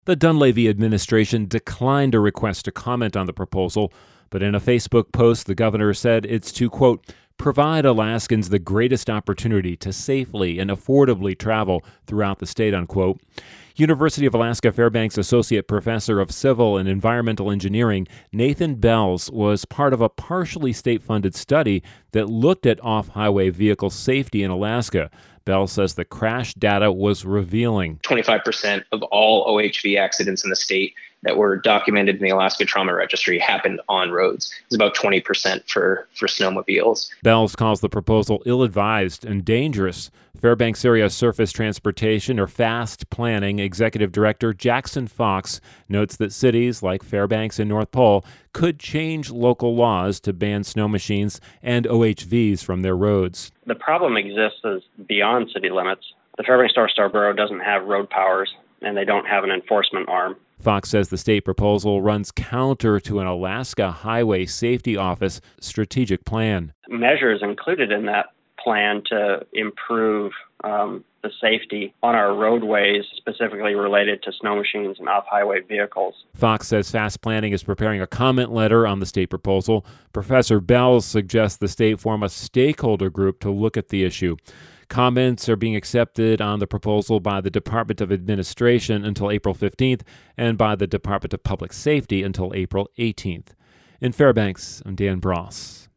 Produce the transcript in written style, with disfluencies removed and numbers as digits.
The Dunleavy administration declined a request to comment on the proposal, but in a Facebook post, the governor said it's to, quote, provide Alaskans the greatest opportunity to safely and affordably travel throughout the state, unquote. University of Alaska Fairbanks Associate Professor of Civil and Environmental Engineering Nathan Bells was part of a partially state-funded study that looked at off-highway vehicle safety in Alaska. Bells says the crash data was revealing. 25% of all OHV accidents in the state that were documented in the Alaska Trauma Registry happened on roads. It's about 20% for snowmobiles. Bells calls the proposal ill-advised and dangerous. Fairbanks Area Surface Transportation, or FAST Planning Executive Director Jackson Fox notes that cities like Fairbanks and North Pole could change local laws to ban snow machines and OHVs from their roads. The problem exists is beyond city limits. The Fairbanks North-Star Borough doesn't have road powers, and they don't have an enforcement arm. Fox says the state proposal runs counter to an Alaska Highway Safety Office strategic plan. Measures included in that plan to improve the safety on our roadways, specifically related to snow machines and off-highway vehicles. Fox says Fast Planning is preparing a comment letter on the state proposal. Professor Bells suggests the state form a stakeholder group to look at the issue. Comments are being accepted on the proposal by the Department of Administration until April 15th and by the Department of Public Safety until April 18th. In Fairbanks, I'm Dan Bross.